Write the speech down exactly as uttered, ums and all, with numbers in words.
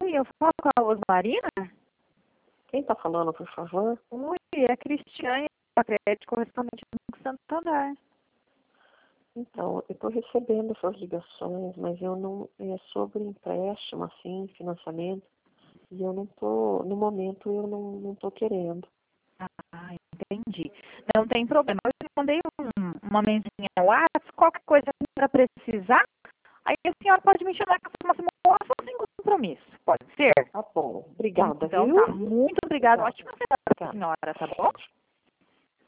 Oi, eu falo com a Osmarina? Quem está falando, por favor? Oi, é a Cristiane, da Crédito Correspondente do Banco Santander. Então, eu estou recebendo essas ligações, mas eu não, é sobre empréstimo, assim, financiamento, e eu não estou, no momento eu não não estou querendo. Ah, entendi. Não tem problema. Eu te mandei um, uma mensaginha no WhatsApp, qualquer coisa que para precisar, aí a senhora pode me chamar com uma moça sem compromisso. Pode ser? Tá bom, obrigada, Então viu? tá, muito obrigada. Tá, Ótima semana para tá. a senhora, tá bom?